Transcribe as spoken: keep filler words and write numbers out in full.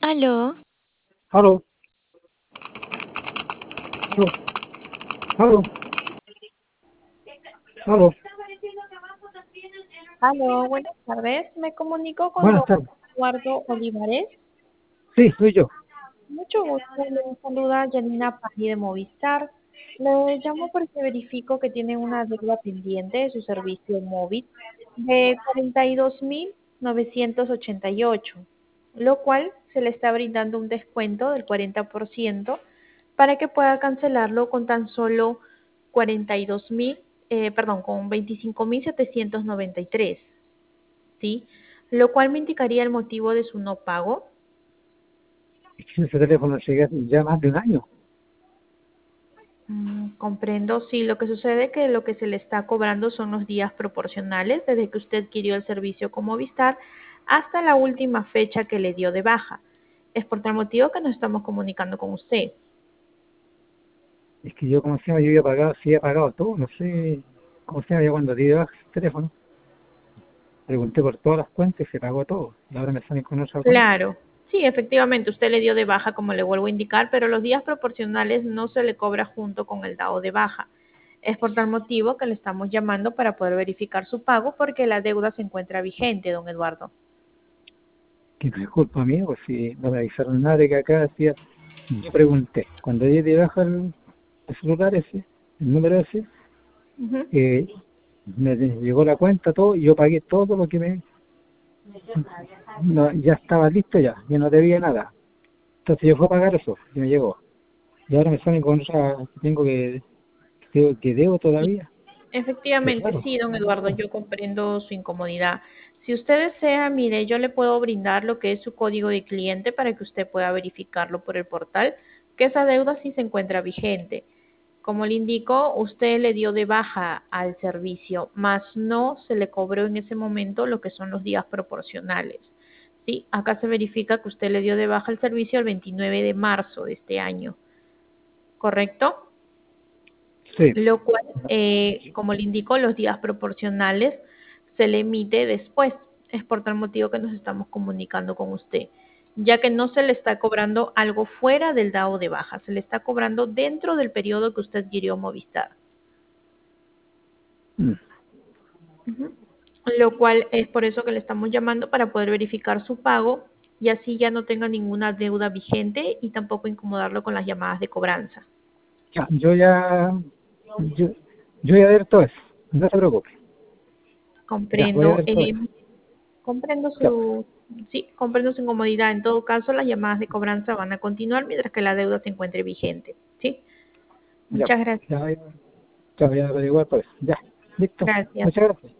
Aló, Aló, aló, aló, aló. Aló, buenas tardes. Me comunico con don Buenas tardes. Eduardo Olivares. Sí, soy yo. Mucho gusto. Le saluda Janina Pani de Movistar. Le llamo porque verifico que tiene una deuda pendiente de su servicio móvil de cuarenta y dos mil novecientos ochenta y ocho, lo cual se le está brindando un descuento del cuarenta por ciento para que pueda cancelarlo con tan solo cuarenta y dos mil, eh, perdón, con veinticinco mil setecientos noventa y tres. ¿Sí? Lo cual me indicaría el motivo de su no pago. Es que ese teléfono sigue ya más de un año. Mm, comprendo, sí, lo que sucede es que lo que se le está cobrando son los días proporcionales desde que usted adquirió el servicio con Movistar hasta la última fecha que le dio de baja. Es por tal motivo que nos estamos comunicando con usted. Es que yo, como se llama, yo había pagado, sí he pagado todo, no sé cómo se llama, yo cuando di de baja ese teléfono, pregunté por todas las cuentas y se pagó todo. Y ahora me salen con otra cuenta. Claro, sí, efectivamente, usted le dio de baja, como le vuelvo a indicar, pero los días proporcionales no se le cobra junto con el dado de baja. Es por tal motivo que le estamos llamando para poder verificar su pago porque la deuda se encuentra vigente, don Eduardo. Que no es culpa mía, pues si no me avisaron nada de que acá decía, yo pregunté, cuando di de baja el, el celular ese, el número ese, Ujú. eh, me llegó la cuenta, todo, y yo pagué todo lo que me, no, ya estaba listo ya, yo no debía nada. Entonces yo fui a pagar eso y me llegó. Y ahora me salen con otra que tengo que, que, que debo Sí, todavía. Qué efectivamente, raro. sí, don Eduardo, yo comprendo su incomodidad. Si usted desea, mire, yo le puedo brindar lo que es su código de cliente para que usted pueda verificarlo por el portal, que esa deuda sí se encuentra vigente. Como le indico, usted le dio de baja al servicio, más no se le cobró en ese momento lo que son los días proporcionales. Sí, acá se verifica que usted le dio de baja el servicio el veintinueve de marzo de este año, ¿correcto? Sí. Lo cual, eh, como le indico, los días proporcionales se le emite después. Es por tal motivo que nos estamos comunicando con usted, ya que no se le está cobrando algo fuera del dado de baja, se le está cobrando dentro del periodo que usted adquirió Movistar. Mm. Ujú. Lo cual es por eso que le estamos llamando para poder verificar su pago y así ya no tenga ninguna deuda vigente y tampoco incomodarlo con las llamadas de cobranza. Ya, yo ya, yo, yo voy a ver todo eso. No se preocupe. Ya, voy a Comprendo. ver todo Eh, eso. Comprendo Ya, su, sí, comprendo su incomodidad. En todo caso, las llamadas de cobranza van a continuar mientras que la deuda se encuentre vigente. ¿Sí? ya, Muchas gracias. ya, voy a- ya voy a averiguar todo eso. Ya, listo. Gracias. Muchas gracias.